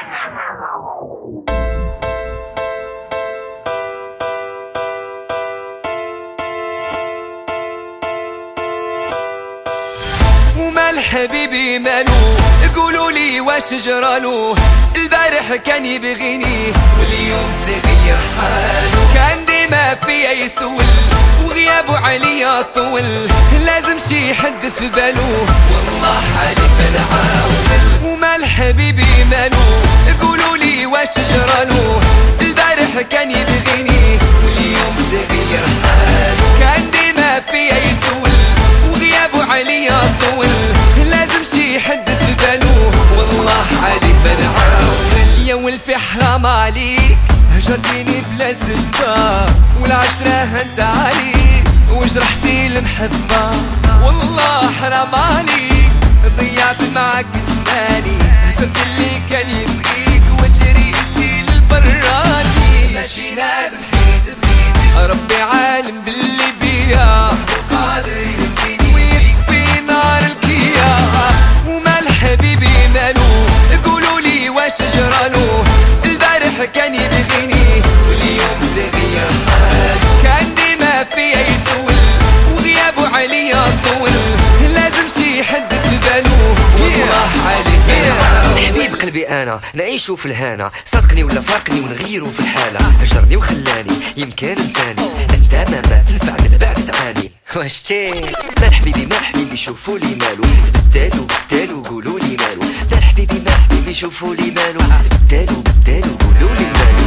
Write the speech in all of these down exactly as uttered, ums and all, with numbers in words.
ومال حبيبي مالو؟ قولوا لي واش جرالو؟ البارح كان يبغيني واليوم تغير حالو، كان ديما فيا يسول وغيابه عليا طول، لازم شي حد في بالو والله حالي بنعاول. ومال حبيبي مالو؟ قولوا لي واش جرالو؟ البارح كان يبغيني واليوم تغير حالو، كان ديما فيا يسول وغيابه عليا طول، لازم شي حد في بالو والله حالي بنعاول. يا ولفي حرام عليك هجرتيني بلا سبة، والعشرة هنت عليك وجرحتي المحبة، والله حرام عليك ضيعت معاك زماني، هجرت اللي كان يبغيك وجريتي للبراني، ماشي نادم حيت بغيتي ربي عالم باللي بيا وقادر ينسيني ويكفي نار الكيا. ومال حبيبي مالو؟ قولوا لي واش جرالو؟ البارح كان يبغيني واليوم تغير حالو، كان ديما فيا يسول وغيابه عليا طول، لازم شي حد في بالو والله حالي حبيب قلبي انا نعيشو في الهنا، صدقني ولا فارقني ونغيرو في الحالة، هجرني وخلاني يمكن انساني، انت ماما نفع من بعد تعاني واش تي. مال حبيبي مال حبيبي شوفوا لي مالو؟ بدالو بدالو قولوا لي مالو؟ مال حبيبي مال حبيبي شوفوا لي مالو؟ بدالو بدالو قولوا لي مالو؟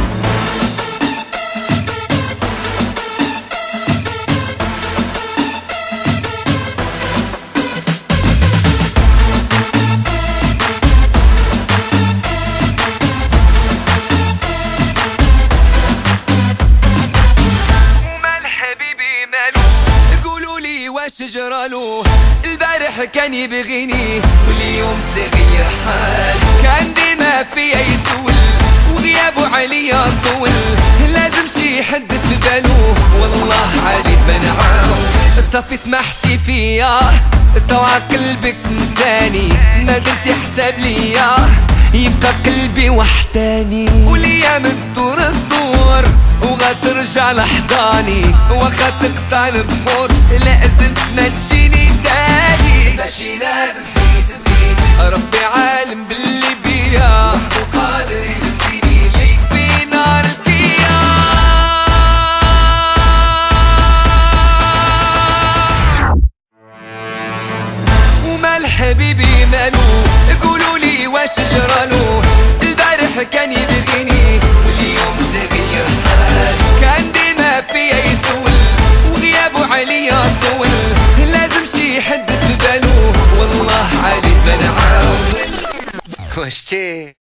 واش جرالو؟ البارح كان يبغيني واليوم تغير حالو، كان ديما فيا يسول وغيابه عليا طول، لازم شي حد في بالو والله حالي بنعاول. صافي سمحتي فيا طوع قلبك نساني، ما درتي حساب ليا يبقى قلبي وحداني، والايام تدور تدور وغترجع لحضاني، واخا تقطع البخور لازم ما تجيني تاني، ماشي نادم حيت بغيتي ربي عالم باللي بيا وقادر ينسيني ويكفي نار الكيا. ومال حبيبي مالو؟ قولوا لي واش جرالو؟ البارح كان يبغيني واليوم تغير حالو، كان ديما فيا يسول وغيابه عليا طول، لازم شي حد في بالو والله حالي بنعاول واش تي.